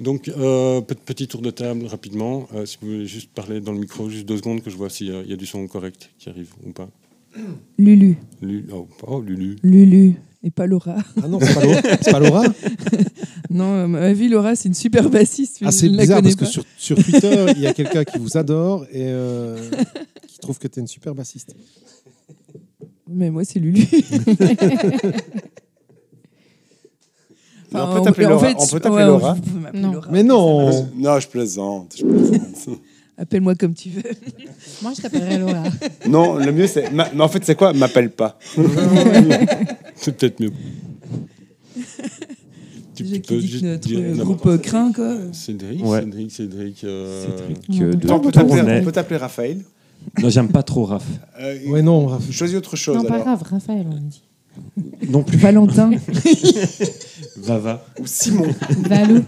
Donc, petit tour de table rapidement. Si vous voulez juste parler dans le micro, juste 2 secondes que je vois s'il y a du son correct qui arrive ou pas. Lulu. Lulu. Lulu. Et pas Laura. Ah non, c'est pas Laura. Non, ma vie, Laura, c'est une super bassiste. Ah, c'est bizarre parce que sur Twitter, il y a quelqu'un qui vous adore et qui trouve que tu es une super bassiste. Mais moi, c'est Lulu. Enfin, on peut t'appeler Laura. On peut t'appeler Laura. Non. Laura. Mais non. Non, je plaisante. Appelle-moi comme tu veux. Moi, je t'appellerai Laura. Non, le mieux, c'est... Mais en fait, c'est quoi? M'appelle pas. C'est peut-être mieux. Déjà qui dit que notre groupe craint, quoi. Cédric. Ouais. Cédric On peut t'appeler Raphaël. Non, j'aime pas trop Raph. Ouais, non, Raph. Choisis autre chose. Non, pas alors. grave, Raphaël, on dit. Non plus. Valentin. Vava. Ou Simon. Valou.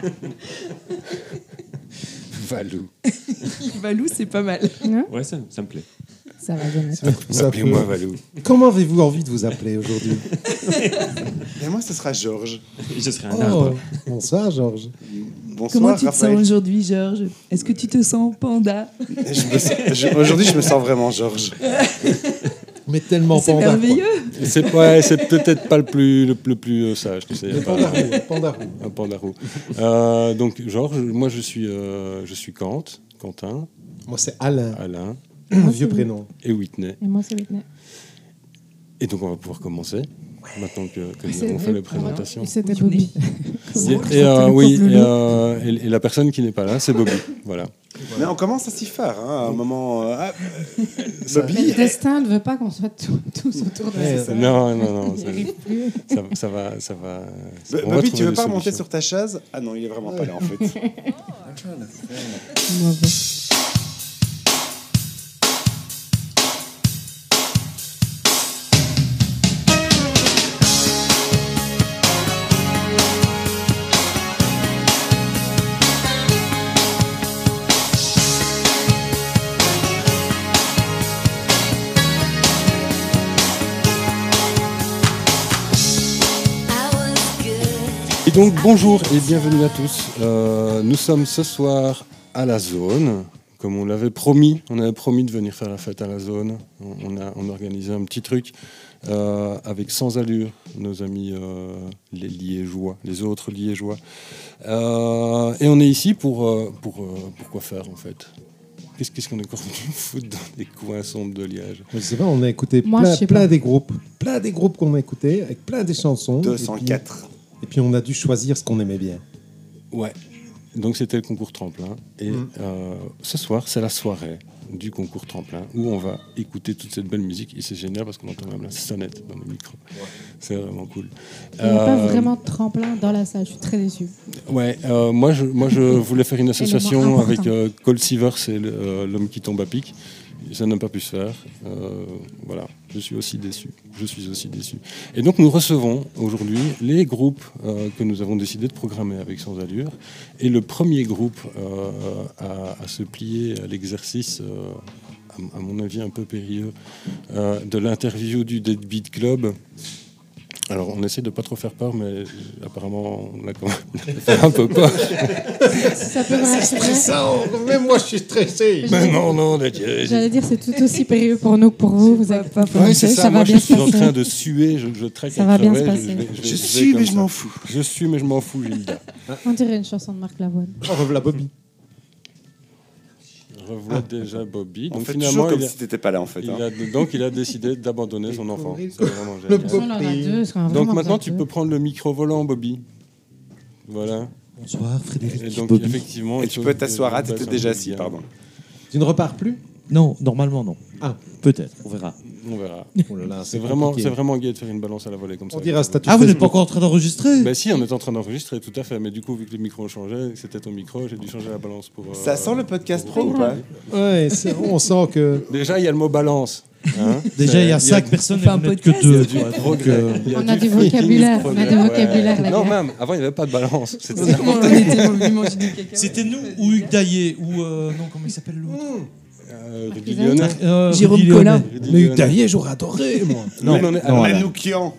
Valou. Valou, c'est pas mal. Ouais, ça me plaît. Ça va bien. Appelez-moi Valou. Comment avez-vous envie de vous appeler aujourd'hui? Et moi, ce sera Georges. Je serai un arbre. Bonsoir, Georges. Bonsoir, Comment tu te Raphaël. sens aujourd'hui, Georges? Est-ce que tu te sens panda? Aujourd'hui, je me sens vraiment Georges. Mais tellement C'est panda. merveilleux. C'est peut-être pas le plus sage, tu sais. Un pandarou. Donc, Georges, moi je suis Quentin. Moi, c'est Alain. Moi, Vieux c'est prénom. Et Whitney. Et moi, c'est Whitney. Et donc, on va pouvoir commencer. Maintenant que nous avons fait les présentations. C'était Bobby. Et la personne qui n'est pas là, c'est Bobby. Voilà. Mais on commence à s'y faire. Hein, à un moment. Mais Bobby. le destin ne veut pas qu'on soit tous autour de ça. Non. Il arrive plus. Ça va. Bobby, tu veux pas remonter sur ta chaise? Ah non, il est vraiment pas là en fait. Et donc, bonjour et bienvenue à tous. Nous sommes ce soir à la Zone. Comme on l'avait promis, on avait promis de venir faire la fête à la Zone. On a organisé un petit truc avec Sans Allure, nos amis les Liégeois, les autres Liégeois. Et on est ici pour quoi faire en fait? Qu'est-ce qu'on est encore venu foutre dans les coins sombres de Liège? Je sais pas, on a écouté plein des groupes qu'on a écoutés, avec plein des chansons. 204. Et puis on a dû choisir ce qu'on aimait bien. Ouais. Donc c'était le concours tremplin. Et ce soir, c'est la soirée du concours tremplin où on va écouter toute cette belle musique. Et c'est génial parce qu'on entend même la sonnette dans le micro. Ouais. C'est vraiment cool. Il n'y a pas vraiment de tremplin dans la salle. Je suis très déçue. Ouais, moi je voulais faire une association avec Cole Sievers et l'homme qui tombe à pic. Ça n'a pas pu se faire. Voilà, je suis aussi déçu. Et donc nous recevons aujourd'hui les groupes que nous avons décidé de programmer avec Sans Allure. Et le premier groupe à se plier à l'exercice, à mon avis un peu périlleux, de l'interview du Deadbeat Club. Alors, on essaie de pas trop faire peur, mais apparemment, on a quand même fait un peu peur. Ça peut vraiment C'est stressant. Même moi, je suis stressé. Mais non, J'allais dire, c'est tout aussi périlleux pour nous que pour vous. Vous n'avez pas Oui, c'est ça. Ça Moi, va je bien suis se en passer. train de suer. Je traque Ça va bien se crever, passer. Je suis, mais je m'en fous. Je suis, mais je m'en fous, Gilda. On dirait une chanson de Marc Lavoine. Oh, revoilà Bobby. Revois déjà Bobby. On Donc fait finalement, toujours comme si t'étais pas là en fait. il a décidé d'abandonner son enfant. C'est vraiment Le génial. On en a deux. parce qu'on a Donc vraiment maintenant, besoin tu de peux deux. prendre le micro volant, Bobby. Voilà. Bonsoir, Frédéric. Et donc, Bobby. effectivement... Et tu peux t'asseoir. Ah, t'étais déjà assis, pardon. Tu ne repars plus? Non, normalement non. Ah. Peut-être, on verra. On verra. Oh là là, C'est compliqué. vraiment gai de faire une balance à la volée comme ça. On dira statut. Ah, vous n'êtes pas encore en train d'enregistrer? Ben si, on est en train d'enregistrer, tout à fait. Mais du coup, vu que les micros ont changé, que c'était ton micro, j'ai dû changer la balance pour... Ça sent le podcast pro ou pas? Ouais, on sent que. Déjà, il y a le mot balance. Hein. Déjà, il y a 5 on personnes fait et un vous n'êtes podcast. que 2. Du progrès. Il y On a du fucking vocabulaire. On a progrès. du vocabulaire, la Non, gars. même, avant, il n'y avait pas de balance. C'était On était venus manger du caca. C'était nous ou Hugues Daillé ou... non, comment il s'appelle l'autre? Rudy Lyonnais. Jérôme Rudy Collin. Lyonnais. Rudy Mais Lyonnais. Daillé, j'aurais adoré, moi. Non, mais on est... non, Mais là. nous qui en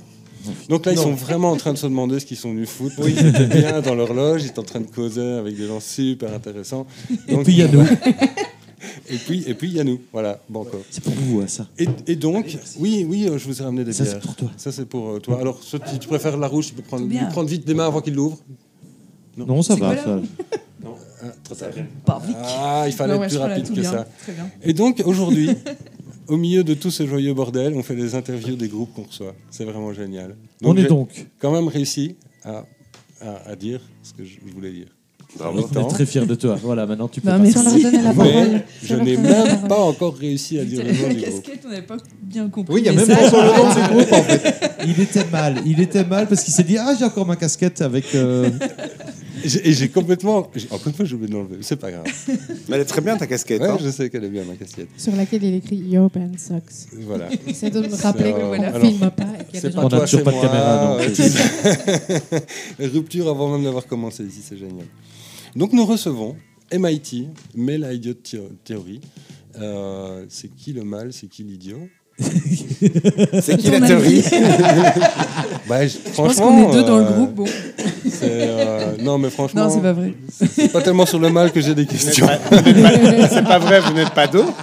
Donc là, ils sont vraiment en train de se demander ce qu'ils sont venus foutre. Oui, ils étaient bien dans leur loge, ils étaient en train de causer avec des gens super intéressants. Et puis il y a nous. Et puis il y a nous, voilà, banco. C'est pour vous, ça. Et donc, oui, je vous ai ramené des Ça, bières. c'est pour toi. Ça, c'est pour toi. Alors, si tu préfères la rouge, tu peux Tout bien. lui prendre vite des mains avant qu'il l'ouvre. Non, ça C'est va. quoi, Ça. là Trop tard. Pas vite. Ah, il fallait Non, ouais, être je plus prends la rapide tout que bien. ça. Très bien. Et donc, aujourd'hui, au milieu de tout ce joyeux bordel, on fait des interviews des groupes qu'on reçoit. C'est vraiment génial. On est j'ai donc. quand même réussi à dire ce que je voulais dire. Bravo. On est très fiers de toi. Voilà, maintenant tu peux. Bah, passer. Si on leur merci. donnait la Mais parole. je n'ai même pas encore réussi à dire le nom La du groupe. casquette, on n'avait pas bien compris. Oui, il y a le même message. pas encore le nom du groupe en fait. Il était mal parce qu'il s'est dit j'ai encore ma casquette avec. Et j'ai complètement... Encore une fois, j'ai oublié de l'enlever. C'est pas grave. Mais elle est très bien ta casquette. Ouais, hein. je sais qu'elle est bien, ma casquette. Sur laquelle il écrit Your band sucks. Voilà. J'essaie de me rappeler C'est, qu'on voilà. ne filme pas et qu'il y a C'est des pas gens. On a toi, toujours c'est pas de moi. caméra, donc. C'est ça. La rupture avant même d'avoir commencé ici, c'est génial. Donc nous recevons MIT, Male Idiot Theory. C'est qui le mal, c'est qui l'idiot? C'est qui Ton la théorie? Bah, Je pense qu'on est deux dans le groupe. Bon. Non, mais franchement, Non, c'est pas vrai. c'est pas tellement sur le mal que j'ai des questions. C'est pas vrai, vous n'êtes pas deux?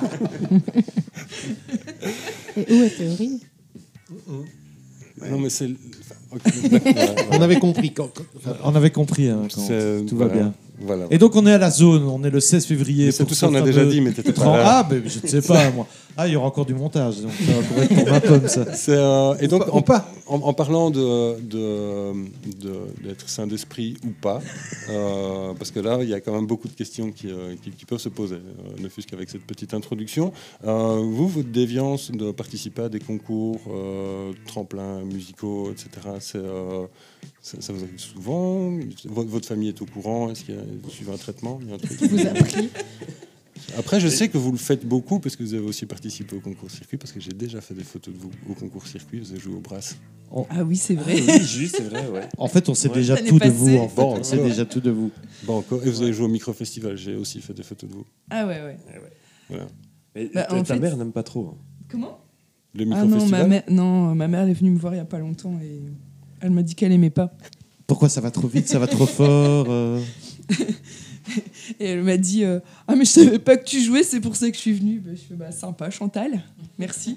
Et où est Théorie? Non, mais c'est... ok, d'accord, voilà. On avait compris. On avait compris hein, quand C'est- tout va voilà. bien. Voilà. Et donc on est à la zone, on est le 16 février. Mais c'est pour tout ça, on ce a déjà fameux dit, mais t'étais pas 30 là. Ah, ben je ne sais pas moi. Ah, il y aura encore du montage, donc ça va pourrait être pour ma pomme ça. Et donc, Ou pas. en parlant d'être sain d'esprit ou pas, parce que là, il y a quand même beaucoup de questions qui peuvent se poser, ne fût-ce qu'avec cette petite introduction. Vous, votre déviance de participer à des concours, tremplins musicaux, etc., ça vous arrive souvent? Votre famille est au courant? Est-ce qu'il y a suivez un traitement? Il y a un truc Qui vous a pris? Après, je sais que vous le faites beaucoup parce que vous avez aussi participé au concours circuit, parce que j'ai déjà fait des photos de vous au concours circuit, vous avez joué au Brass. Ah oui, c'est vrai. Oui, juste, c'est vrai, ouais. En fait, on sait déjà Ça n'est tout de passé. vous. En fait. Bon, On sait alors. déjà tout de vous. Bon, encore. Et vous avez joué au micro-festival, j'ai aussi fait des photos de vous. Ah ouais. Voilà. Mais Bah, en ta fait- mère n'aime pas trop. Hein. Comment? Le Ah non, micro-festival ma mère elle est venue me voir il y a pas longtemps et elle m'a dit qu'elle aimait pas. Pourquoi ça va trop vite, ça va trop fort Et elle m'a dit ah mais je savais pas que tu jouais, c'est pour ça que je suis venue. Bah, je fais bah sympa Chantal, merci.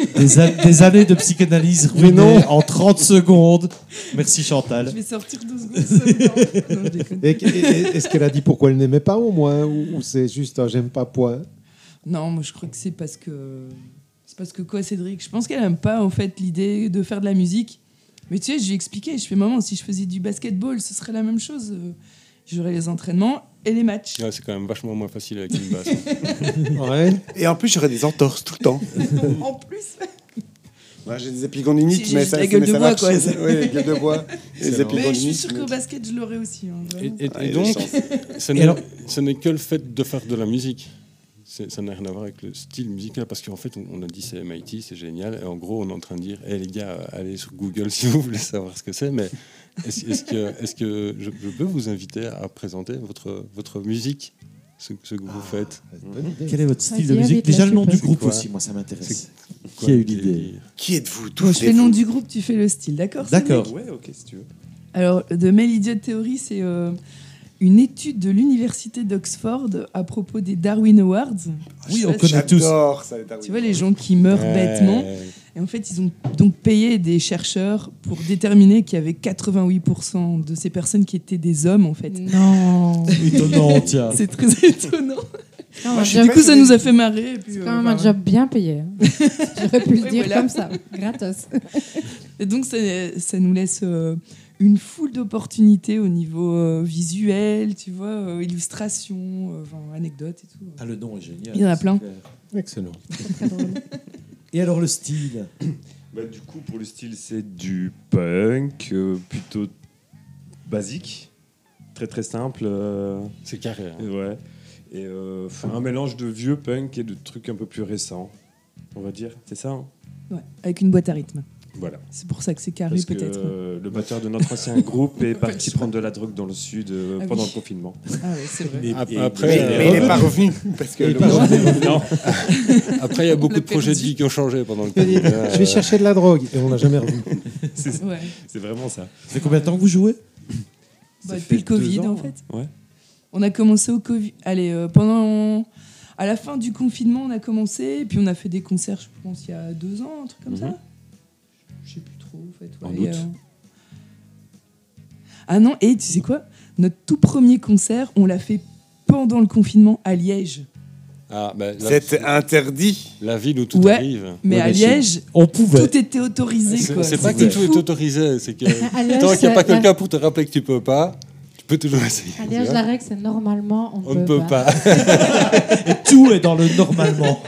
des années de psychanalyse ruinées en 30 secondes. Merci Chantal. Je vais sortir 2 secondes seulement. Non, je déconne. Est-ce qu'elle a dit pourquoi elle n'aimait pas au moins? Ou c'est juste j'aime pas, point? Non, moi je crois que c'est parce que quoi Cédric? Je pense qu'elle aime pas en fait l'idée de faire de la musique. Mais tu sais, je lui ai expliqué, je fais maman, si je faisais du basketball, ce serait la même chose. J'aurais les entraînements et les matchs. Ouais, c'est quand même vachement moins facile avec une basse. Ouais. Et en plus, j'aurais des entorses tout le temps. En plus, Ouais, j'ai des épigondinites, Si, j'ai mais juste ça, la gueule mais de ça bois, marche. quoi. Oui, la gueule de bois. Les mais je suis épigondinites. sûre qu'au basket, je l'aurais aussi. Hein, vraiment. Et donc, ce n'est que le fait de faire de la musique. Ça n'a rien à voir avec le style musical, parce qu'en fait, on a dit c'est MIT, c'est génial, et en gros, on est en train de dire, les gars, allez sur Google si vous voulez savoir ce que c'est, mais est-ce que je peux vous inviter à présenter votre musique, ce que vous faites? Quel est votre style de Vas-y, musique? invite, là, Déjà le je nom peux. du groupe C'est quoi aussi, moi ça m'intéresse. Quoi, Qui a eu quel l'idée? délire? Qui êtes-vous? D'où Moi, je fais le nom venez-vous du groupe, tu fais le style, d'accord? D'accord. Cédric Ouais, ok, si tu veux. Alors, The Male Idiot Theory, c'est une étude de l'université d'Oxford à propos des Darwin Awards. Oui, Je on sais pas connaît tous. J'adore ça, les Darwin. Tu vois, les gens qui meurent bêtement. Et en fait, ils ont donc payé des chercheurs pour déterminer qu'il y avait 88% de ces personnes qui étaient des hommes, en fait. Non. Étonnant, tiens. C'est très étonnant. Non, Moi, je suis un Du job- coup, ça nous a fait marrer. Et puis, C'est quand même un voilà. job bien payé. hein. J'aurais pu le Oui, dire voilà. comme ça, gratos. Et donc, ça nous laisse une foule d'opportunités au niveau visuel, tu vois, illustration, anecdotes et tout. Ah, le nom est génial. Il y en a plein. c'est clair. Excellent. Très drôle. Et alors le style? Bah, du coup, pour le style, c'est du punk, plutôt basique, très très simple. C'est carré. Hein. Ouais. Et un mélange de vieux punk et de trucs un peu plus récents, on va dire. C'est ça, hein? Ouais, avec une boîte à rythme. Voilà. C'est pour ça que c'est carré, Parce que peut-être. le batteur de notre ancien groupe est parti prendre de la drogue dans le sud pendant le confinement. Ah ouais, c'est vrai. Mais il n'est pas revenu. Parce que Non. Après, il y a beaucoup l'a de projets de perdu. vie qui ont changé pendant le Je Covid. vais chercher de la drogue et on l'a jamais revu. Ouais. C'est vraiment ça. Ça fait combien de temps que vous jouez? Bah, Ça depuis fait le Covid, 2 ans, en fait. Ouais. On a commencé au Covid. Allez, à la fin du confinement, on a commencé. Et puis on a fait des concerts, je pense, il y a 2 ans, un truc comme ça. Je sais plus trop, en fait. En Ouais, août. Ah non, et tu sais quoi? Notre tout premier concert, on l'a fait pendant le confinement à Liège. Ah, bah, c'est interdit. la ville où tout Ouais. arrive. Mais Ouais, à mais Liège, On pouvait. tout était autorisé. Quoi. C'est pas que C'était tout est fou. autorisé, c'est que À Liège, tant qu'il n'y a pas c'est- quelqu'un pour te rappeler que tu peux pas, tu peux toujours essayer. À Liège, la règle, c'est normalement, On ne peut pas. Et tout est dans le normalement.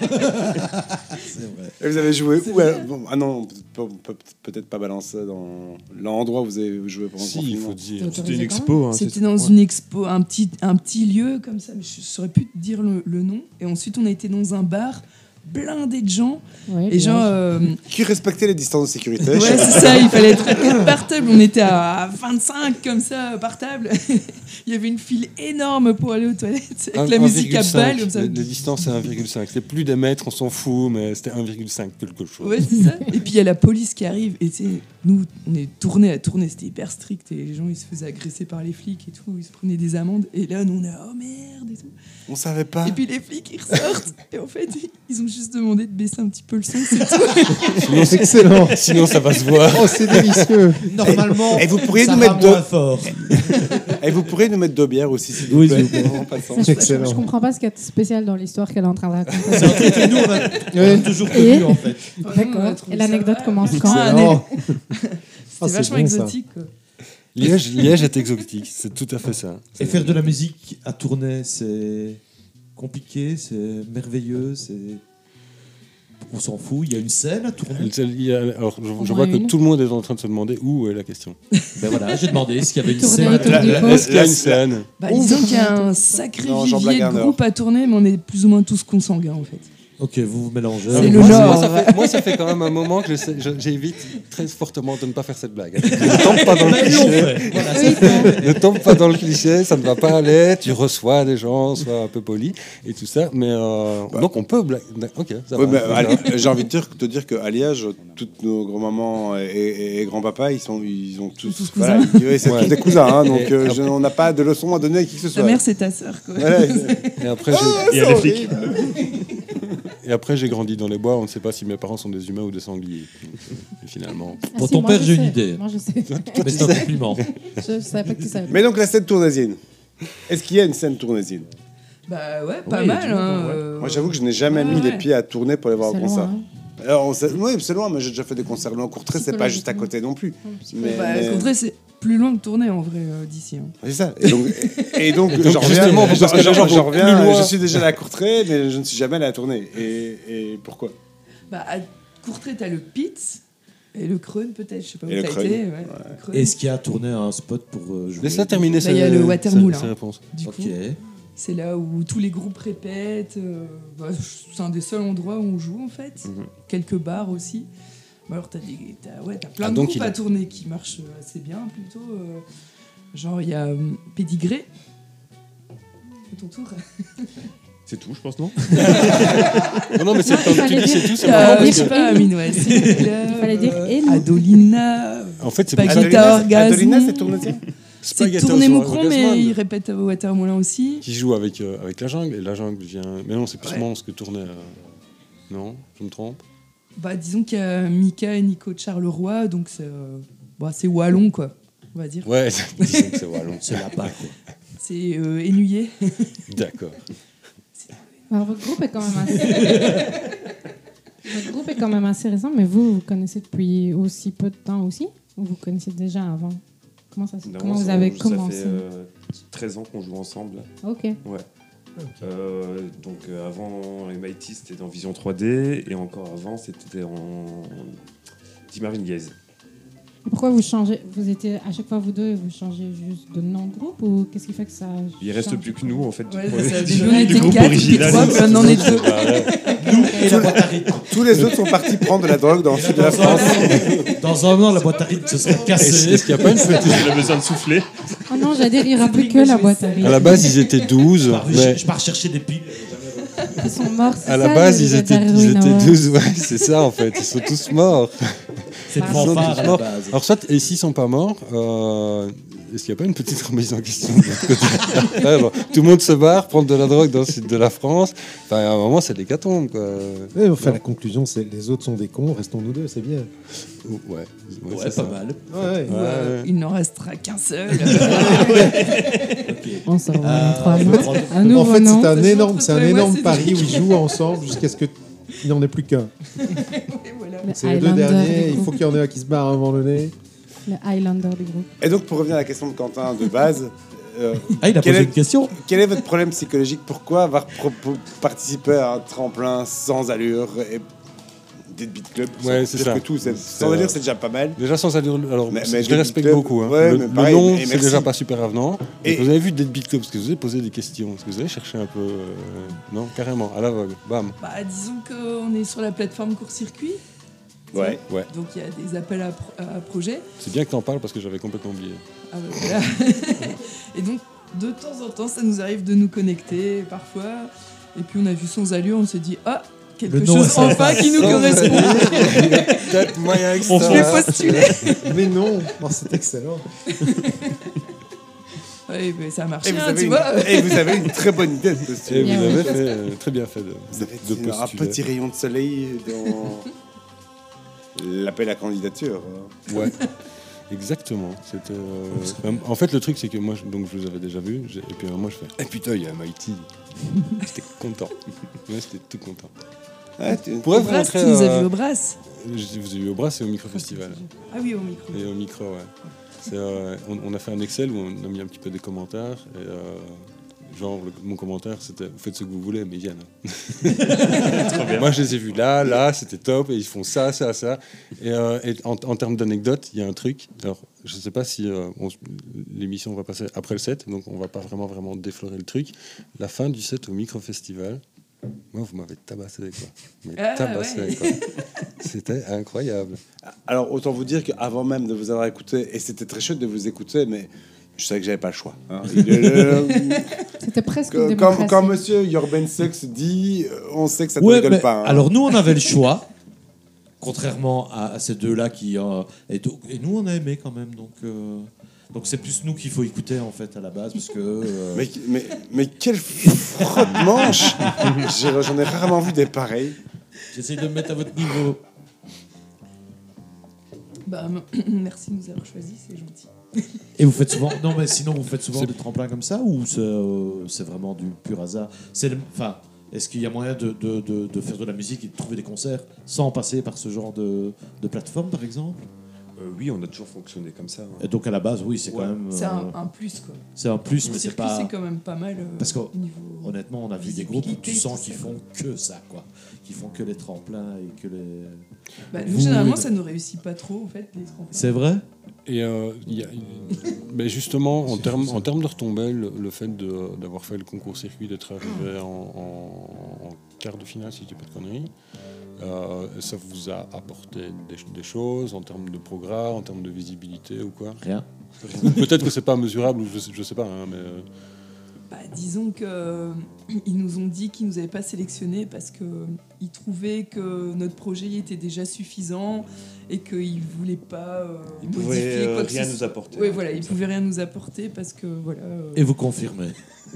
Et vous avez joué où bon, ah non, peut-être pas balancer dans l'endroit où vous avez joué pendant le Si, il confinement. faut dire. Autorisé C'était une quand expo. Hein, C'était dans une expo, un petit lieu comme ça, mais je saurais plus te dire le nom. Et ensuite, on a été dans un bar blindé de gens. Oui, Et genre, Qui respectait les distances de sécurité. ouais, c'est ça, il fallait être par table. On était à 25 comme ça, par table. Il y avait une file énorme pour aller aux toilettes, avec la musique à 1,5. balle. Comme ça. Les distances, c'est 1,5. C'est plus des mètres, on s'en fout, mais c'était 1,5 quelque chose. Ouais, c'est ça. Et puis il y a la police qui arrive. Et tu sais, nous, on est tourné à tourner, c'était hyper strict. Et les gens, ils se faisaient agresser par les flics et tout. Ils se prenaient des amendes. Et là, nous, on est oh merde et tout. On savait pas. Et puis les flics, ils ressortent. Et en fait, ils ont juste demandé de baisser un petit peu le son, c'est tout. Excellent. Sinon, ça va se voir. Oh, c'est délicieux. Normalement, Et vous pourriez ça nous va mettre moins fort. Et vous pourrez nous mettre 2 bières aussi, s'il vous Oui, plaît. s'il vous plaît. En passant. Ça, je Excellent. comprends pas ce qu'il y a de spécial dans l'histoire qu'elle est en train de raconter. C'est un truc que nous, on a toujours connu, Et- en fait. D'accord. Et l'anecdote commence quand Excellent. C'était Ah, c'est vachement bon, ça. exotique. Quoi. Liège est exotique, c'est tout à fait ça. Et faire de la musique à Tournai, c'est compliqué, c'est merveilleux, c'est... On s'en fout, il y a une scène à Tournai. Alors, je moins vois que une. tout le monde est en train de se demander où est la question. Ben voilà, j'ai demandé s'il y avait une Tournai scène. autour du pot. Est-ce qu'il y a une scène? Bah, disons qu'il y a un sacré Non, Jean vivier de Blagarner. groupes à tourner, mais on est plus ou moins tous consanguins en fait. Ok, vous vous mélangez. C'est le moi, genre. moi, ça fait quand même un moment que j'évite très fortement de ne pas faire cette blague. Ne tombe pas dans le Mais ils l'ont cliché. fait. Voilà, Oui, c'est- Ne tombe pas dans le cliché, ça ne va pas aller. Tu reçois des gens, sois un peu poli et tout ça. Mais donc on peut blaguer. Ok, ça Ouais, va. mais, allez, j'ai envie de te dire qu'à Liège, toutes nos grands-mamans et grands-papas, ils ont tous. tous voilà, cousins. ouais, c'est Ouais. tous des cousins, hein, donc Et après- on n'a pas de leçons à donner à qui que ce Ta soit. mère, c'est ta sœur. Quoi. Ouais. Et après, Il y a les flics. et après, j'ai grandi dans les bois. On ne sait pas si mes parents sont des humains ou des sangliers. Donc, finalement. Ah, Pour si, ton moi, père, je j'ai une sais. idée. Moi, je sais. Mais c'est un compliment. Je savais pas que tu savais. Mais donc la scène tournaisienne. Est-ce qu'il y a une scène tournaisienne? Bah ouais, pas Oui, mal. du coup, Hein, ouais. Moi, j'avoue que je n'ai jamais Ouais, mis ouais. les pieds à tourner pour aller voir un C'est concert. loin, hein. Alors, oui, c'est loin, mais j'ai déjà fait des concerts loin. Courtrai, c'est pas juste à côté non plus. Mais, Bah, mais- Courtrai, c'est plus loin que tourner en vrai d'ici. Hein. C'est ça. Et donc, donc, j'en reviens, justement, parce que les gens j'en vont reviens, plus loin. je suis déjà allé à Courtrai, mais je ne suis jamais allé à tourner. Et pourquoi? Bah, à Courtrai, t'as le Pitz et le Creune peut-être, je sais pas où Et le t'as E Creune. été. Ouais, le Creune. Est-ce qu'il y a tourné un spot pour jouer? Laisse-la terminer. Bah, il y a le Watermoulin. Sa réponse. Du Ok. coup, c'est là où tous les groupes répètent. C'est un des seuls endroits où on joue en fait. Mhm. Quelques bars aussi. Bah, alors t'as plein Ah, de donc groupes il a- à tourner qui marchent assez bien plutôt. Genre il y a Pédigré. C'est ton tour. C'est tout, je pense, non? Non, mais c'est Non, il fallait tu dis c'est dire- tout, c'est marrant Je parce sais que- pas, Amine, ouais. Il fallait dire et nous. Adolina. En fait, c'est Spaghetti pas Orgasme. Adolina, c'est tournaisien? C'est Spaghetti tourné Moucron, Orgasman. mais il répète au Watermoulin aussi. qui joue avec la jungle et la jungle vient. Mais non, c'est plus Ouais. Mons que tourner. Non, je me trompe. Bah, disons qu'il y a Mika et Nico de Charleroi, donc c'est wallon, quoi, on va dire. Ouais, disons que c'est wallon. C'est là-bas, quoi. C'est Ennuyé. D'accord. Alors, votre groupe est quand même assez... Votre groupe est quand même assez récent, mais vous connaissez depuis aussi peu de temps aussi? Ou vous connaissiez déjà avant? Comment vous avez commencé? Ça fait 13 ans qu'on joue ensemble. Ok. Ouais. Donc avant MIT, c'était dans Vision 3D, et encore avant, c'était en Di Marvin Gaze. Pourquoi vous changez? Vous étiez à chaque fois vous deux et vous changez juste de nom de groupe ou qu'est-ce qui fait que ça Il reste change? plus que nous en fait. Ouais, du ça, du on était groupe 4, puis original. 3, puis on en est 2. Nous et la boîte à rythme. Tous les autres sont partis prendre de la drogue dans le sud de la France. Dans un an, la boîte à rythme se serait cassée. Est-ce qu'il n'y a pas une petite... Il a besoin de souffler. Oh non, j'allais dire, il n'y aura plus que la boîte à rythme. À la base, ils étaient 12, mais Je pars chercher des piles. Ils sont morts, c'est à ça, la base, les ils étaient Heroin Hour. 12. Ouais, c'est ça, en fait. Ils sont tous morts. C'est une Ils sont fanfare tous à la morts. base. Alors, soit, et s'ils sont pas morts, est-ce qu'il n'y a pas une petite remise en question de l'autre côté? Ouais, bon, tout le monde se barre, prendre de la drogue dans le sud de la France. Enfin, à un moment, c'est l'hécatombe, quoi. Ouais, enfin, la conclusion, c'est les autres sont des cons, restons nous deux, c'est bien. Ouais, Ouais, c'est pas ça. mal. Ouais. Ouais. Il n'en restera qu'un seul. On se revoit dans 3 on peut ans. prendre- Un En nouveau fait, nom. c'est un Ça énorme, change c'est un entre toi et moi, énorme c'est pari des- où ils jouent ensemble jusqu'à ce qu'il n'en ait plus qu'un. Et voilà. Le C'est les deux Highlander derniers, du il faut groupe. qu'il y en ait un qui se barre à un moment donné. Le Highlander du groupe. Et donc, pour revenir à la question de Quentin de base, Ah, il a Quel posé est- une question. quel est votre problème psychologique? Pourquoi avoir participé à un tremplin sans allure et des Beat Club? Ouais, c'est pire ça. que tout. Sans C'est, allure, c'est déjà pas mal. Déjà sans allure, alors Mais je Dead les respecte Beat Club, beaucoup. Hein. ouais, mais le pareil, nom, et c'est merci. déjà pas super avenant. Et- Et vous avez vu Dead Beat Club, parce que vous avez posé des questions, parce que vous avez cherché un peu, non, carrément, à l'aveugle, bam. Bah, disons qu'on est sur la plateforme court-circuit. Ouais. Ouais, Donc il y a des appels à projets. c'est bien que t'en parles parce que j'avais complètement oublié. Ah, bah, voilà. Et donc, de temps en temps, ça nous arrive de nous connecter parfois. Et puis on a vu Sans Allure, on s'est dit, ah, quelque Le nom, chose ça enfin qui nous correspond. Peut-être moyen Je vais postuler. Mais non, c'est excellent. Ouais, mais ça a marché, Et vous, hein, avez tu une, vois. et vous avez une très bonne idée de Et postuler. vous Bien, avez ouais. fait, très bien fait de Vous avez de un postuler. petit rayon de soleil dans l'appel à candidature. Ouais, exactement. C'était, en fait, le truc, c'est que moi, donc, je vous avais déjà vu, et puis moi, je fais « Eh putain, il y a Mighty !» J'étais content. Ouais, j'étais tout content. Ah, Pourrait Au vous Brass, montrer, tu nous as vu au Brass. Je vous ai vu au Brass et au Micro-Festival. Ah oui, au micro. Et au micro, ouais. C'est, on a fait un Excel où on a mis un petit peu des commentaires. Et, genre, mon commentaire, c'était « Vous faites ce que vous voulez, mais Yann. » Moi, je les ai vus là, c'était top. Et ils font ça, ça, ça. Et en termes d'anecdotes, il y a un truc. Alors, je ne sais pas si l'émission va passer après le set, donc on ne va pas vraiment déflorer le truc. La fin du set au Micro-Festival, moi, vous m'avez tabassé, quoi. Mais Ah, tabassé, ouais. quoi. C'était incroyable. Alors, autant vous dire qu'avant même de vous avoir écouté, et c'était très chouette de vous écouter, mais je savais que j'avais pas le choix. Hein. C'était presque une Quand démocratie. monsieur Jorben Sux dit, on sait que ça ne Ouais, rigole mais pas. Hein. alors nous, on avait le choix, contrairement à ces deux-là qui... et nous, on a aimé quand même. Donc c'est plus nous qu'il faut écouter, en fait, à la base, parce que... Mais quel frottement J'en ai rarement vu des pareils. J'essaie de me mettre à votre niveau. Bah, merci de nous avoir choisis, c'est gentil. Et vous faites souvent... Non, mais sinon, vous faites souvent C'est- des tremplins comme ça, ou c'est vraiment du pur hasard? Enfin, est-ce qu'il y a moyen de faire de la musique et de trouver des concerts sans passer par ce genre de plateforme, par exemple? Oui, on a toujours fonctionné comme ça. Et donc, à la base, oui, c'est Ouais. quand même... C'est un plus, quoi. c'est un plus, mais Le c'est circuit, pas... c'est quand même pas mal. Parce que, niveau... honnêtement, on a vu des groupes où tu visibilité, sens tout qu'ils ça. font que ça, quoi. Qui font que les tremplins et que les... Bah, nous, Vous- généralement, ça nous réussit pas trop, en fait, les tremplins. C'est vrai? Et mais justement, en termes de retombées, le fait d'avoir fait le concours circuit, d'être arrivé en quart de finale, si je dis pas de conneries, ça vous a apporté des choses en termes de progrès, en termes de visibilité ou quoi? Rien. Peut-être que c'est pas mesurable, ou je sais pas, hein, mais Bah, disons que ils nous ont dit qu'ils nous avaient pas sélectionnés parce que ils trouvaient que notre projet était déjà suffisant et qu'ils voulaient pas Ils modifier pouvaient quoi que rien ce nous soit. apporter. Ouais, voilà, ils pouvaient rien nous apporter parce que voilà. Et vous confirmez.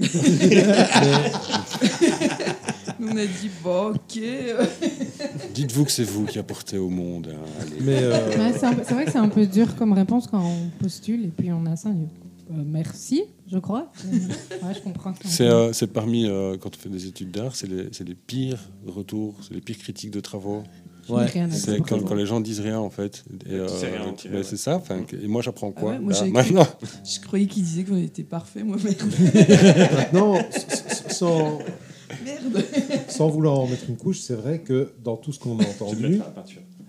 Nous, on a dit bon, ok. dites-vous que c'est vous qui apportez au monde. Hein, allez. Mais Ouais, c'est vrai que c'est un peu dur comme réponse quand on postule et puis on a ça. Merci, je crois. Ouais, je comprends. C'est parmi, quand on fait des études d'art, c'est les pires retours, c'est les pires critiques de travaux. Ouais. Rien à dire. C'est quand les gens disent rien en fait. Et, Tu sais rien en tirer, ben, ouais. c'est ça. Et moi j'apprends quoi ouais, moi, là, j'avais maintenant? Je croyais qu'ils disaient qu'on était parfait, moi, merde. maintenant, sans, Merde. sans vouloir en mettre une couche, c'est vrai que dans tout ce qu'on a Tu le entendu, mettras à la peinture.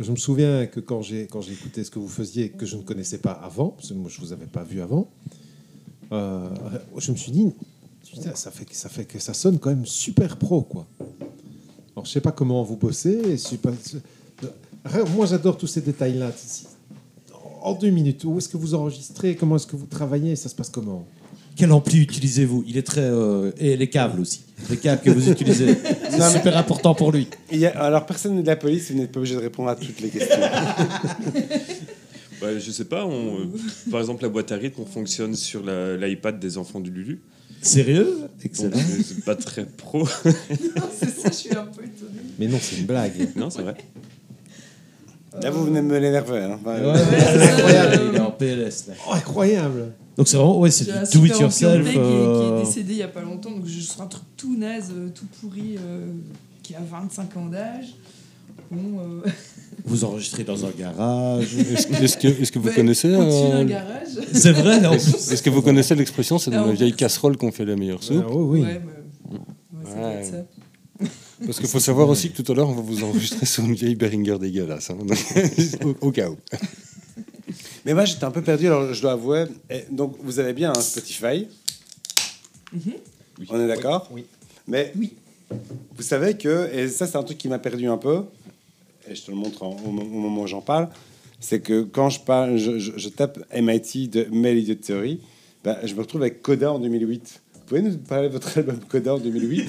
Je me souviens que quand j'ai écouté ce que vous faisiez, que je ne connaissais pas avant, parce que moi je ne vous avais pas vu avant, je me suis dit, putain, ça fait que ça sonne quand même super pro, quoi. Alors je ne sais pas comment vous bossez. Moi j'adore tous ces détails-là. En 2 minutes, où est-ce que vous enregistrez? Comment est-ce que vous travaillez? Ça se passe comment? Quel ampli utilisez-vous? Il est très... et les câbles aussi. Les câbles que vous utilisez. C'est super important pour lui. Alors, personne n'est de la police, vous n'êtes pas obligé de répondre à toutes les questions. Ouais, je sais pas, par exemple la boîte à rythme, on fonctionne sur l'iPad des enfants du Lulu. Sérieux? Donc, Excellent. c'est pas très pro. Non, c'est ça, je suis un peu étonnée. Mais non, c'est une blague. Non, c'est vrai. Là, vous venez de me l'énerver. Hein. C'est incroyable, il est en PLS. Là. Oh, incroyable. Donc c'est vraiment, c'est J'ai un du do it super yourself. ampli qui est décédé il n'y a pas longtemps, donc je suis un truc tout naze, tout pourri, qui a 25 ans d'âge. Bon, Vous enregistrez dans un garage. Est-ce que vous connaissez au-dessus d'un garage. C'est vrai, non? est-ce que vous connaissez l'expression, c'est dans Non. la vieille casserole qu'on fait la meilleure soupe? Oui. Ouais, ça doit être ça. Parce qu'il faut savoir aussi que tout à l'heure, on va vous enregistrer sur une vieille Behringer dégueulasse. Hein. Au cas où. Mais moi, j'étais un peu perdu, alors je dois avouer. Donc, vous avez bien un Spotify. On est d'accord? Oui. Mais vous savez que, et ça, c'est un truc qui m'a perdu un peu, et je te le montre au moment où j'en parle, c'est que quand je tape MIT de Mail Idiot Theory, je me retrouve avec Coda en 2008. Vous pouvez nous parler de votre album Coda en 2008?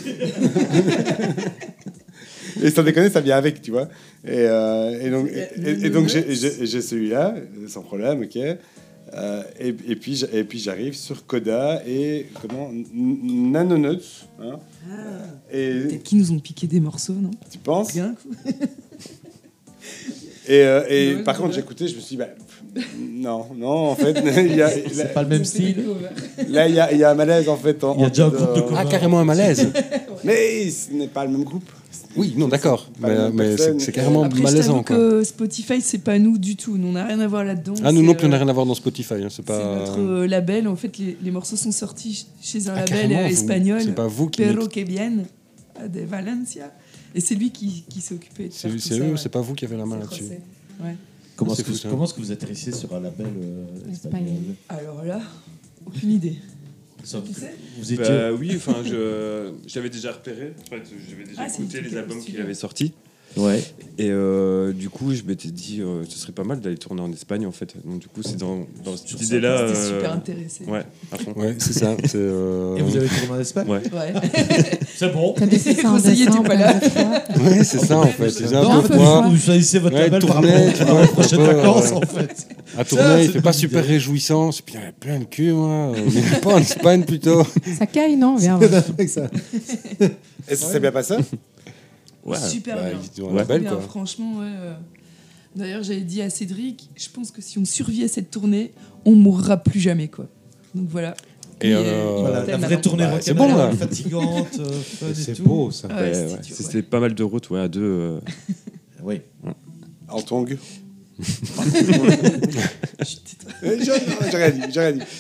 Et sans déconner, ça vient avec, tu vois. Et donc j'ai celui-là, sans problème, ok. Et puis j'arrive sur Coda et Nanonuts. Hein. Peut-être qu'ils nous ont piqué des morceaux, non? Tu penses? Bien. Et par contre, j'écoutais, je me suis dit, non, en fait, C'est pas le même style. là, il y a un malaise, en fait. Il y a déjà un groupe de Ah, copains. carrément un malaise. Mais ce n'est pas le même groupe. Oui, non, d'accord. Pas la même Mais personne. c'est carrément Après, je malaisant. t'avoue Quoi. que Spotify, c'est pas nous du tout. Nous, on n'a rien à voir là-dedans. Ah, nous C'est, non plus, on n'a rien à voir dans Spotify. Hein. C'est C'est pas. notre label. En fait, les morceaux sont sortis chez un label carrément, espagnol, c'est pas vous qui. Perro que bien, de Valencia. Et c'est lui qui s'est occupé de faire tout C'est ça. eux, ouais. c'est pas vous qui avez la main C'est là-dessus. José. Ouais. Comment C'est est-ce que, fou, ça. comment est-ce que vous atterrissez sur un label espagnol? Alors là, aucune idée. Ça, Tu sais vous étiez... Oui, enfin, j'avais déjà repéré. En fait, j'avais déjà C'est écouté une les petite albums qu'il studio. avait sortis. Ouais. Et du coup, je m'étais dit, ce serait pas mal d'aller tourner en Espagne, en fait. Donc, du coup, c'est dans cette idée-là. J'étais super intéressé. Ouais, à fond. Ouais, c'est ça. C'est, Et vous avez tourné en Espagne? Ouais. Ouais. C'est bon. T'as décidé ça en Conseiller, t'es décembre, pas là. la dernière fois. Ouais, c'est ça en fait. C'est un Non, peu peu froid. froid. vous choisissez votre Ouais, label par tourner, rapport tu à vois, vos prochaines un peu, vacances, en fait. À Ça, tourner, il c'est fait pas une super idée. réjouissant. Puis il y a plein de cul, moi. Mais pas en Espagne plutôt. Ça caille, non? Viens. Avec ça. Est-ce que ça s'est bien passé? Ouais. Super Bah, bien. ils ont un label, Bien, quoi. franchement, ouais. D'ailleurs, j'avais dit à Cédric, je pense que si on survit à cette tournée, on mourra plus jamais, quoi. Donc voilà. Et Voilà, la vraie tournée Bah, c'est rock'n'roll, bon, là. fatigante, fun et C'est tout. beau, ça. Ouais, Ouais, c'était ouais. dur, C'était pas mal de routes, ouais, à deux. Oui. En tongue? Chut, tais-toi. J'ai rien dit.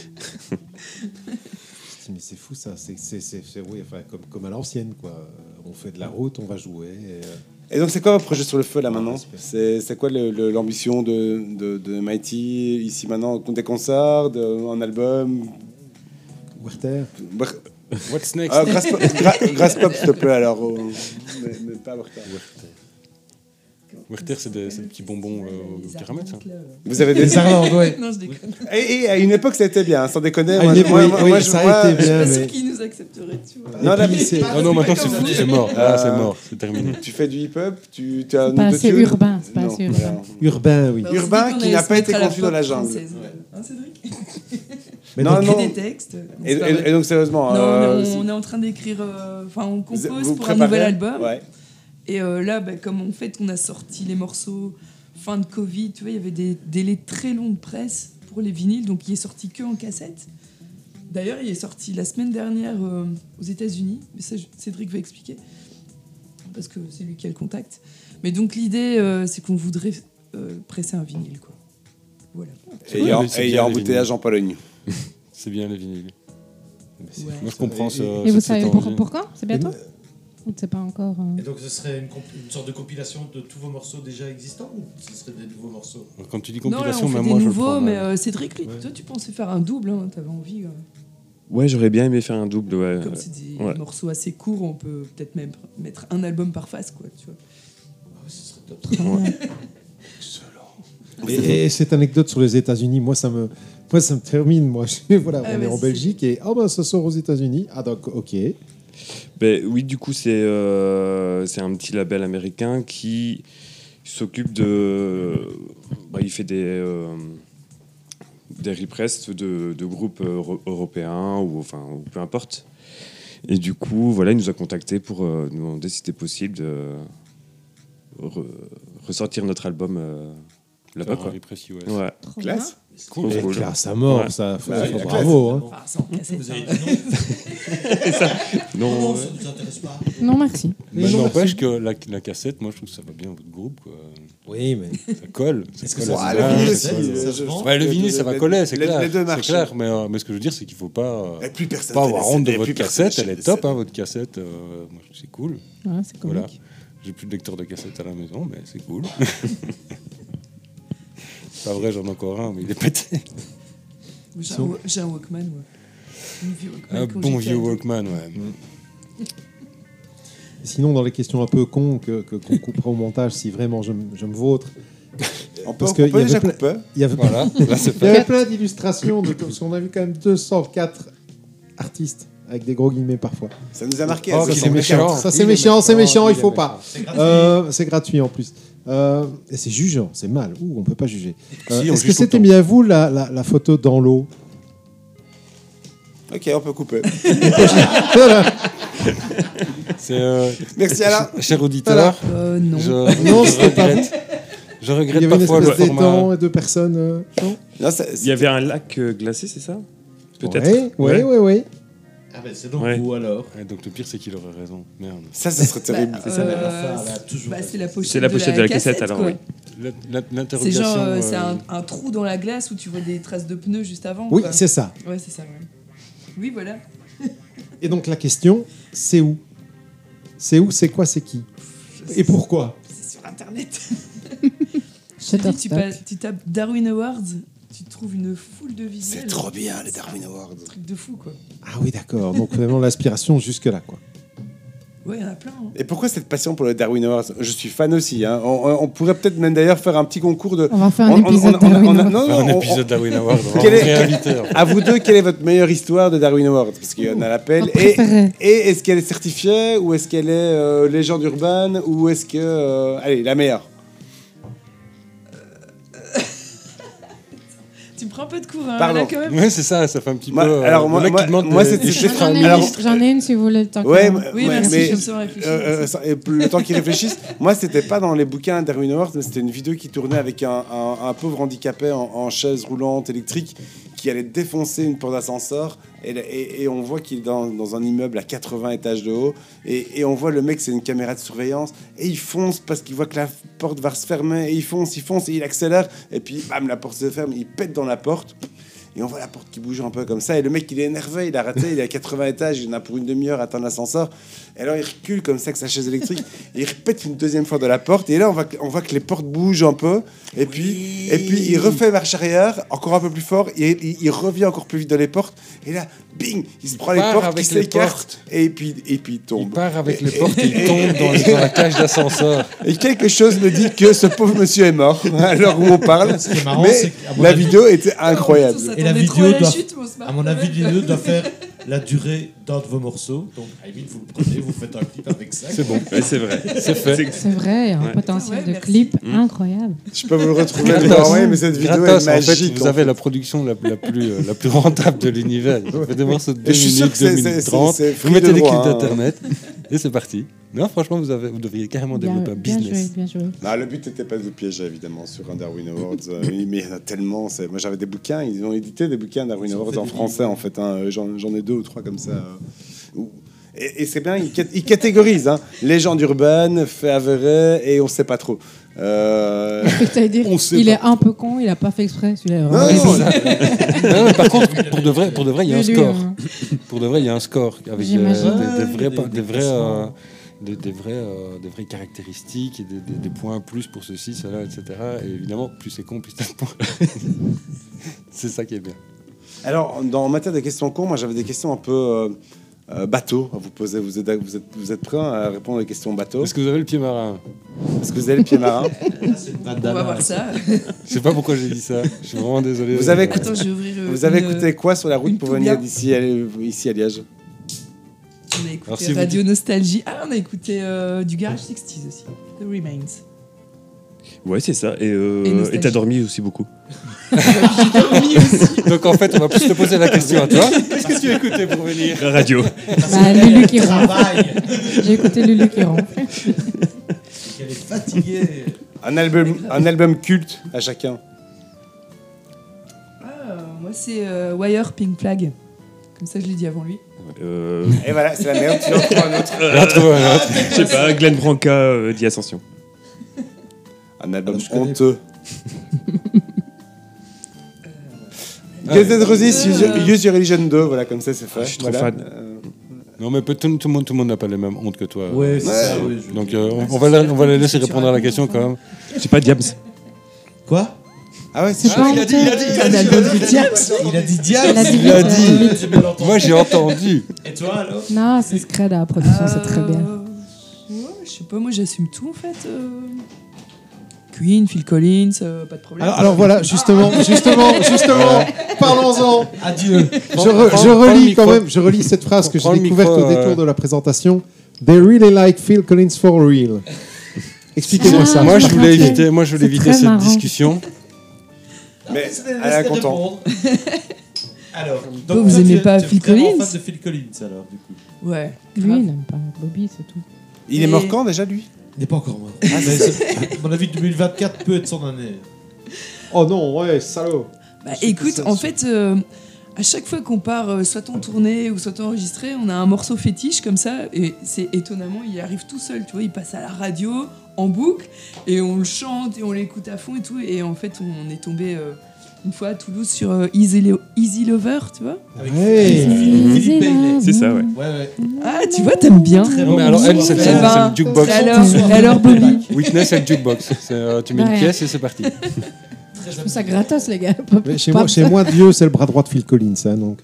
Mais c'est fou, ça. C'est oui, enfin, comme à l'ancienne, quoi. On fait de la route, on va jouer. Et donc, c'est quoi votre projet sur le feu, là, maintenant? respect. C'est quoi l'ambition de Mighty, ici, maintenant? Des concerts, un album? Werther. What's next? Ah, Grass Pop, s'il te plaît, alors. Mais pas Werther. Werther, c'est des petits bonbons au caramel, ça. Vous avez Les des... Irlandes, ouais. Non, je déconne. Et à une époque, ça a été bien, sans déconner. Ah, oui, ça a été Je suis bien, pas sûr mais qu'il nous accepterait, tu vois. Non, là, puis, c'est- Ah non, maintenant c'est mort. Là, c'est mort. C'est terminé. tu fais du hip-hop, tu as un Pas assez autotune? urbain, c'est pas Non, assez urbain. voilà. urbain, oui. Bah, on s'est Urbain dit qu'on qui allait n'a se pas mettre été à la conçu dans pop la jungle. française. Hein, Cédric? Mais Non, donc, On non. écrit des textes. Et, c'est pas vrai. et donc, sérieusement, Non, si- on est en train d'écrire. Enfin, on compose vous pour un préparez? nouvel album. Ouais. Et là, comme en fait, on a sorti les morceaux fin de Covid, tu vois, il y avait des délais très longs de presse pour les vinyles, donc il est sorti que en cassette. D'ailleurs, il est sorti la semaine dernière aux États-Unis, mais ça, Cédric va expliquer, parce que c'est lui qui a le contact. Mais donc, l'idée, c'est qu'on voudrait presser un vinyle, quoi. Voilà. Et il y a, Ouais, c'est et il y bien, a les embouteillage en Pologne. C'est bien les vinyles. Ouais. Moi, je comprends ça. Et vous cette savez envie. pourquoi? C'est bientôt? Ou c'est pas encore... Et donc ce serait une sorte de compilation de tous vos morceaux déjà existants ou ce serait des nouveaux morceaux? Quand tu dis Non, là, compilation, on fait même des moi je le nouveaux, prends. mais Cédric, lui, toi, tu pensais faire un double, hein, t'avais envie. Ouais, j'aurais bien aimé faire un double. Ouais. Comme c'est des ouais. morceaux assez courts, on peut peut-être même mettre un album par face, quoi, tu vois. Ce serait top. Très bien. Et cette anecdote sur les États-Unis, moi ça me termine. Moi, voilà, on est en vas-y. Belgique et ça sort aux États-Unis. Ah donc ok. Ben, oui, du coup, c'est un petit label américain qui s'occupe de... il fait des repress de groupes européens ou peu importe. Et du coup, voilà, il nous a contactés pour nous demander si c'était possible de ressortir notre album là-bas. Quoi. Précis, ouais. Ouais. Trop Classe. Cool, Et cool. classe à mort, Ouais. ça. Bah, la Bravo. Hein. Enfin, sans cassette. Vous avez hein. dit non? Non, Ça nous intéresse pas. bien. Non, merci. Mais non, n'empêche que la cassette, moi je trouve que ça va bien votre groupe. Quoi. Oui, mais Ça colle. Est-ce Ça que colle ça à se l'image, vend, ça ça colle. se vend? Ouais, le vinyle, ça va coller, c'est clair. Les deux C'est marchent. clair, mais ce que je veux dire, c'est qu'il ne faut pas, Et plus personne pas fait avoir des honte de CD, votre plus personne cassette. Elle achète est des top, CD. hein, votre cassette. Moi, c'est cool. Ouais, c'est comique. Voilà. J'ai plus de lecteur de cassette à la maison, mais c'est cool. Pas vrai, j'en ai encore un, mais il est pété. J'ai un Walkman, ouais. Une vieux Walkman Un quand bon j'étais vieux ado. Walkman, ouais. sinon dans les questions un peu cons qu'on coupera au montage, si vraiment je me vautre. On peut, Parce on que peut il y déjà avait couper. Il y avait, Voilà, là c'est il y avait fait. plein d'illustrations parce qu'on a vu quand même 204 artistes avec des gros guillemets parfois. Ça nous a marqué. Oh, ça, qu'il C'est est méchant. méchant. Ça Il c'est est méchant, c'est méchant, il est faut méchant. pas. C'est gratuit. C'est gratuit en plus. Et c'est jugeant, c'est mal. Ouh, on peut pas juger. Si, on Est-ce juge que tout le c'était temps. mis à vous la photo dans l'eau? Ok, on peut couper. C'est, Merci Alain. cher auditeur, Non. Non, c'était pas vous. Je Il y regrette avait une parfois le espèce format. d'étang et de personnes. Non Non, Il y avait un lac glacé, c'est ça? Peut-être. Oui, oui, oui. Ah ben c'est donc Ouais. vous alors. Ouais, donc le pire, c'est qu'il aurait raison. Merde. ça serait terrible. C'est ça, mais la fin, elle a toujours bah, c'est la pochette, C'est la pochette de la cassette, alors, quoi. oui. C'est L'interrogation. genre, c'est un trou dans la glace où tu vois des traces de pneus juste avant. Oui, quoi. c'est ça. Ouais, c'est ça, ouais. Oui, voilà. Et donc la question, c'est où? C'est où, c'est quoi, c'est qui? Et pourquoi? C'est sur Internet. Shutterstock. Tu tapes Darwin Awards, tu trouves une foule de visuels. C'est trop bien les Darwin Awards. Truc de fou, quoi. Ah oui, d'accord. Donc vraiment l'aspiration jusque-là, quoi. Ouais, il y en a plein. Hein. Et pourquoi cette passion pour le Darwin Awards? Je suis fan aussi. Hein. On pourrait peut-être même d'ailleurs faire un petit concours de. On va faire un épisode on- Darwin Awards. non, Faire un on- épisode d'Darwin Award. On va Quel vous est- réinviter. À vous deux, quelle est votre meilleure histoire de Darwin Awards? Parce qu'il y en a l'appel. Votre préférée. Et est-ce qu'elle est certifiée ou est-ce qu'elle est légende urbaine ou est-ce que. Allez, la meilleure. Tu me prends un peu de cours, hein, Pardon. là, quand même. Ouais, c'est ça, ça fait un petit Moi- peu. alors, le moi- mec moi- qui demande moi, des c'était- chiffres J'en en ai, Alors- j'en ai une si vous voulez le temps. Ouais, que- Oui, ouais, merci, mais j'aime ça réfléchir. et le temps qu'ils réfléchissent, moi c'était pas dans les bouquins Darwin Awards, mais c'était une vidéo qui tournait avec un pauvre handicapé en chaise roulante électrique qui allait défoncer une porte d'ascenseur et on voit qu'il est dans un immeuble à 80 étages de haut et on voit le mec, c'est une caméra de surveillance et il fonce parce qu'il voit que la porte va se fermer et il fonce et il accélère et puis bam, la porte se ferme, il pète dans la porte. Et on voit la porte qui bouge un peu comme ça. Et le mec, il est énervé, il a raté, il est à 80 étages, il en a pour une demi-heure à attendre l'ascenseur. Et alors, il recule comme ça avec sa chaise électrique. Et il répète une deuxième fois de la porte. Et là, on voit que les portes bougent un peu. Et puis il refait marche arrière, encore un peu plus fort. Et il revient encore plus vite dans les portes. Et là, bing, il se prend les part portes, avec qui les s'écartent. Et puis il Il tombe. part avec les portes et il tombe dans la cage d'ascenseur. Et quelque chose me dit que ce pauvre monsieur est mort, à l'heure où on parle. Ce qui est marrant, Mais c'est qu'à mon la avis- vidéo était incroyable. On Et la s'attendait trop vidéo à la doit- chute, mais on se marre À mon quand avis, même. l'idée doit faire la durée d'un de vos morceaux. Donc, Aymin, vous le prenez, vous faites un clip avec ça. C'est bon, Ouais, c'est vrai. c'est fait. C'est vrai, il y a un Ouais. potentiel Ouais, de merci. clip incroyable. Je peux vous le retrouver Gratos. dedans, ouais, mais cette vidéo Gratos, est en fait, magique. vous avez la production la plus rentable de l'univers. Vous faites des morceaux de 2 Et je suis sûr minutes, que c'est- 2 c'est- minutes c'est- 30. c'est Vous fruit mettez de des clips droit, hein. d'internet et c'est parti. Non, franchement, vous devriez carrément développer un Bien joué, business. bien joué. Non, le but n'était pas de vous piéger, évidemment, sur un Darwin Awards. Oui, mais il y en a tellement. Moi, j'avais des bouquins. Ils ont édité des bouquins Darwin Ils ont Awards fait en des français, livres. en fait. Hein. J'en ai 2 ou 3 comme ça. Et c'est bien, ils catégorisent. Hein. Légende urbaine, fait avéré, et on ne sait pas trop. C'est-à-dire, On sait il pas. est un peu con, il a pas fait exprès. Celui-là, Non, vraiment. non, Non, mais par contre, pour de vrai, il y a un Lui, score. hein. Pour de vrai, il y a un score avec J'imagine. des vrais des vraies caractéristiques et des points plus pour ceci, cela, etc. Et évidemment, plus c'est con, plus t'as de points. C'est ça qui est bien. Alors, en matière de questions cons, moi j'avais des questions un peu bateau à vous poser. Vous êtes prêts à répondre aux questions bateau? Est-ce que vous avez le pied marin? Est-ce que vous avez le pied marin? On va voir ça. Je sais pas pourquoi j'ai dit ça. Je suis vraiment désolé. Vous avez Attends, je vais ouvrir. Vous avez écouté quoi sur la route une pour venir Toubia. ici à Liège? On a écouté Alors, si vous Radio Nostalgie. Ah, on a écouté du Garage 60s aussi. The Remains. Ouais, c'est ça. Et nostalgie. t'as dormi aussi beaucoup. J'ai dormi aussi. Donc en fait, on va plus te poser la question à toi. Qu'est-ce que tu as écouté pour venir? Radio. Bah, Lulu qui ronfle. Travail. J'ai écouté Lulu qui ronfle. Elle est fatiguée. Un album culte à chacun. Moi, c'est Wire Pink Flag. Comme ça, je l'ai dit avant lui. Et voilà, c'est la merde, tu en trouves un autre. Là, trouve un autre. Je sais pas, Glenn Branca dit Ascension. Un album Alors, je connais honteux. Guns N' Roses, Use Your Religion 2, voilà, comme ça c'est fait. Je suis trop Voilà. fan. Non, mais tout le monde n'a pas les mêmes hontes que toi. Ouais, c'est ça. Oui, Donc on va les laisser répondre à la question quand même. J'ai pas Diams. Quoi? Ah ouais, c'est C'est pas il a dit, il a dit, il a Un dit. album de Diams. Il a dit Diams. Il a dit Il a vite, dit. vite. J'ai mal entendu. Moi j'ai entendu. Et toi alors? Non, c'est Scred à la production, c'est très bien. Ouais, je sais pas, moi j'assume tout en fait. Queen, Phil Collins, pas de problème. Alors voilà, justement, parlons-en. Adieu. Je relis quand même, je relis cette phrase que j'ai Prends le découverte micro, au détour de la présentation. They really like Phil Collins for real. Expliquez-moi ça. Moi je pas voulais compris. éviter, C'est très cette marrant. discussion. Mais elle est contente. Alors, Vous toi, aimez tu es- pas tu es Phil vraiment Collins? fan de Phil Collins alors du coup. Ouais. Lui, grave. il n'aime pas Bobby, c'est tout. Il est mort quand déjà lui? Il n'est pas encore mort. Mais à mon avis, 2024 peut être son année. Oh non, ouais, salaud. Bah, écoute, en fait, à chaque fois qu'on part, soit en tournée ou soit enregistré, on a un morceau fétiche comme ça, et c'est étonnamment, il arrive tout seul, tu vois, il passe à la radio, en boucle, et on le chante, et on l'écoute à fond et tout, et en fait, on est tombé une fois à Toulouse sur Easy Lover, tu vois. Avec Hey. Philippe Bailey. C'est ça, ouais. Ouais, ouais. Ah, tu vois, t'aimes bien. Très Non, bon. mais alors elle, c'est Eh ben, le jukebox. et alors Bobby. Witness, c'est le jukebox. Tu mets une Ouais. pièce et c'est parti. Très Je trouve ça gratos, les gars. Mais chez moi, Dieu, c'est le bras droit de Phil Collins. Hein, donc,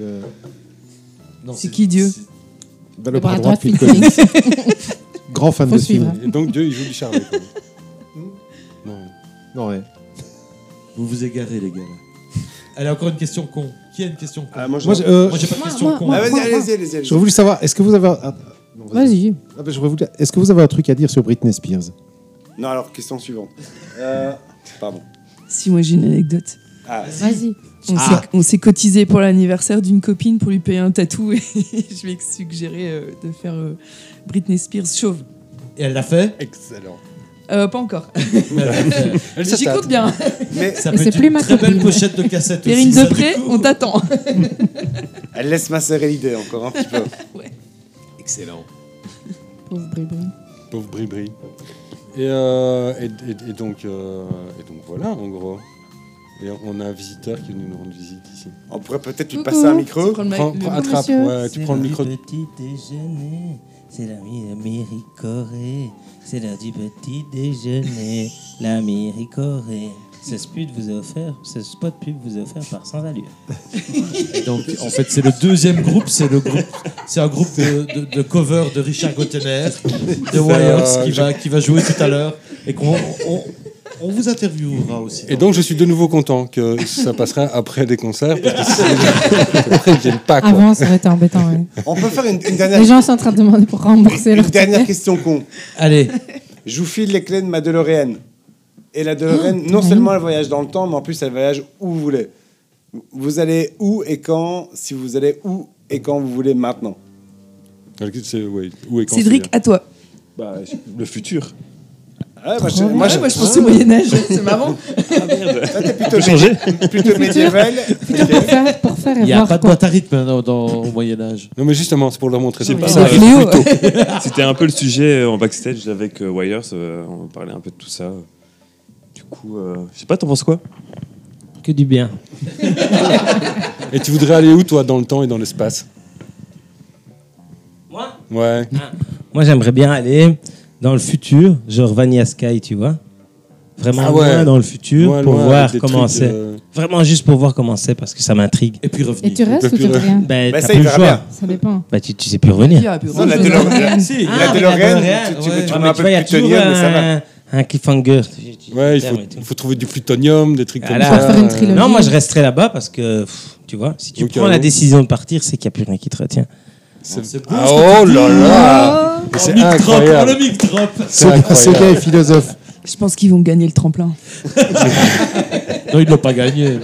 Non, C'est qui, Dieu? bah, le bras droit de Phil Collins. Grand fan Faut de suivre. film. Et donc Dieu, il joue du charlet. quoi. Non. Non, ouais. Vous vous égarez, les gars. Là. Allez, encore une question con. Qui a une question con? Ah, moi, Moi, Moi, j'ai pas de question moi, con. moi. Ah, vas-y, allez-y. j'aurais voulu savoir, est-ce que vous avez... non, Vas-y. Ah, bah, j'aurais voulu- Est-ce que vous avez un truc à dire sur Britney Spears? Non, alors, question suivante. Pardon. Si, moi j'ai une anecdote. Ah, Vas-y. On s'est cotisé pour l'anniversaire d'une copine pour lui payer un tatou et je lui ai suggéré de faire Britney Spears chauve. Et elle l'a fait? Excellent. Pas encore. Elle J'y s'attend. compte bien. mais Ça Mais peut c'est être plus une ma très belle copine. pochette de cassette aussi. Perrine ça, du Depré, coup. on t'attend. elle laisse macérer l'idée encore un petit peu. Excellent. Pauvre Bribri. Pauvre Bribri. Et donc voilà, en gros. Et on a un visiteur qui est venu nous rendre visite ici. On pourrait peut-être lui Coucou. passer un micro. Tu prends le mic- le- Attrape, monsieur. ouais, tu prends le micro. C'est l'heure du petit déjeuner, c'est l'ami d'Amérique Corée. C'est l'heure du petit déjeuner, l'Amérique Corée. Ce spot vous est offert par Sans Allure. Et donc, en fait, c'est le deuxième groupe. C'est un groupe de cover de Richard Gottener, de Wires, qui va jouer tout à l'heure. Et on vous interviewera aussi. Et donc je suis de nouveau content que ça passera après des concerts parce que après ils viennent pas quoi. Avant, ça aurait été embêtant. Ouais. On peut faire une dernière, Les gens sont en train de demander pour rembourser leur une dernière ticket. question con. Allez, Je vous file les clés de ma DeLorean. Et la DeLorean, non seulement elle voyage dans le temps, mais en plus elle voyage où vous voulez. Vous allez où et quand, si vous allez où et quand vous voulez maintenant. C'est ouais, où et quand Cédric, c'est à toi. Bah, le futur. Ouais, moi, Trop moi, Moi, je pense au Moyen-Âge, c'est marrant. toi, t'es plutôt, changer. plutôt médiéval. Pour faire et il n'y a voir pas de quoi. boîte à rythme au Moyen-Âge. Non mais justement, c'est pour leur montrer ça. pas, Ça Ouais. arrive Léo. plus tôt. C'était un peu le sujet en backstage avec Wires. On parlait un peu de tout ça. Du coup, je sais pas, t'en penses quoi? Que du bien. Et tu voudrais aller où toi dans le temps et dans l'espace? Moi Ouais. Moi, Moi, j'aimerais bien aller dans le futur, genre Vanilla Sky, tu vois. Vraiment loin dans le futur pour voir comment c'est. Vraiment juste pour voir comment c'est parce que ça m'intrigue. Et puis revenir. Et tu restes ou tu reviens? Ben, Bah, t'as ça, plus il le verra choix. bien. Ça dépend. Bah, tu sais plus revenir. Non, la DeLorean, Si. la DeLorean, tu Ah, mets mais un tu peu vois, il y a de plutonium, toujours mais ça va. un cliffhanger. Ouais, il faut trouver du plutonium, des trucs comme Voilà. ça. Faire une trilogie. Non, moi je resterai là-bas parce que, tu vois, si tu Ok, prends la décision de partir, c'est qu'il n'y a plus rien qui te retient. C'est beau. Ah, oh là là Mais c'est incroyable. Le mic drop. C'est Ce gars incroyable. est philosophe. Je pense qu'ils vont gagner le tremplin. Non, il ne l'a pas gagné.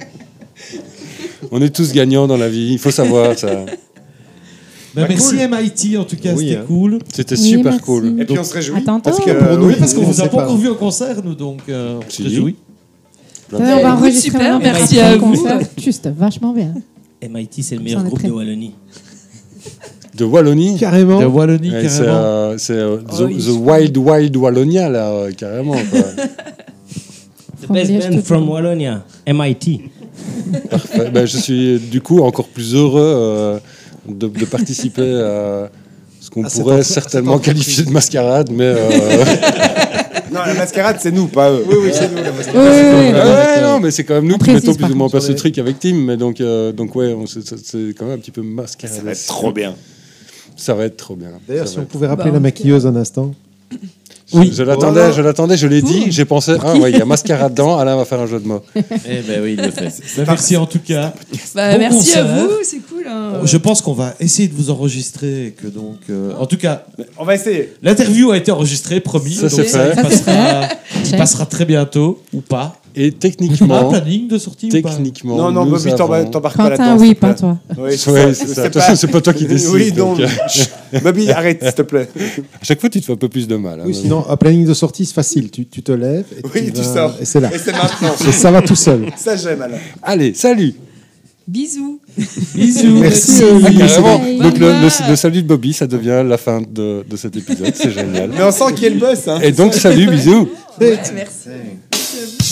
On est tous gagnants dans la vie, il faut savoir ça. Mais merci MIT, en tout cas, Oui, c'était hein. cool. C'était Oui, super merci. cool. Et puis on se réjouit. Attends, Parce que pour nous, Oui, parce qu'on on vous sait a pas pas. encore vu en concert, nous, donc on se Si. réjouit. Plein de on fois. va Écoute, enregistrer super, maintenant, merci on va à faire un vous. concert. Juste, vachement bien. MIT, c'est le Ça meilleur en est groupe très de bien. Wallonie. De Wallonie. Carrément. De Wallonie, Ouais, carrément. c'est Oh, the Wild Wild Wallonia, là, carrément. Quoi. The best Liège, band tout from le monde. Wallonia, MIT. Parfait. Ben, je suis du coup encore plus heureux de participer à ce qu'on Ah, c'est pourrait pas- certainement c'est pas qualifier de mascarade, mais Non, la mascarade, c'est nous, pas eux. Oui, c'est nous la Oui, mascarade. oui, oui. ouais, non, mais c'est quand même nous On qui mettons précise, plus ou par moins en contre. place ce truc avec Tim, mais donc ouais, c'est quand même un petit peu mascarade. Ça va être trop bien. Ça va être trop bien. D'ailleurs, Ça si va on être- pouvait rappeler Bah, la ok. maquilleuse un instant. Oui, je l'attendais, je l'ai Pour dit, j'ai pensé, ah ouais, il y a mascarade dedans, Alain va faire un jeu de mots. Eh ben oui, il le fait. Merci en tout cas. Bah, Bon merci concert. à vous, c'est cool. Hein. Je pense qu'on va essayer de vous enregistrer. Et que donc, en tout cas, On va essayer. l'interview a été enregistrée, promis. Ça, donc c'est fait. Ça, c'est il passera très bientôt, ou pas. Et Un techniquement, planning de sortie ou pas techniquement, Non, nous Bobby, avons- t'embarques pas là-dedans. Quentin, s'il oui, te plaît. pas toi. Oui, Ouais, c'est ça. Attention, c'est pas toi qui décide. Oui, non. donc, Chut. Bobby, arrête, s'il te plaît. à chaque fois, tu te fais un peu plus de mal. hein, Oui, mais sinon, un planning de sortie, c'est facile. Tu te lèves et Oui, tu vas- sors. Et c'est là. Et c'est maintenant. Et ça va tout seul. Ça, j'aime, alors. bon. Allez, salut. Bisous. Bisous. Merci. Ah, carrément. Bye. Donc Bye. le salut de Bobby, ça devient la fin de cet épisode. C'est génial. Mais on sent qu'il y a le boss, hein. Et donc, salut, bisous. Ouais, merci.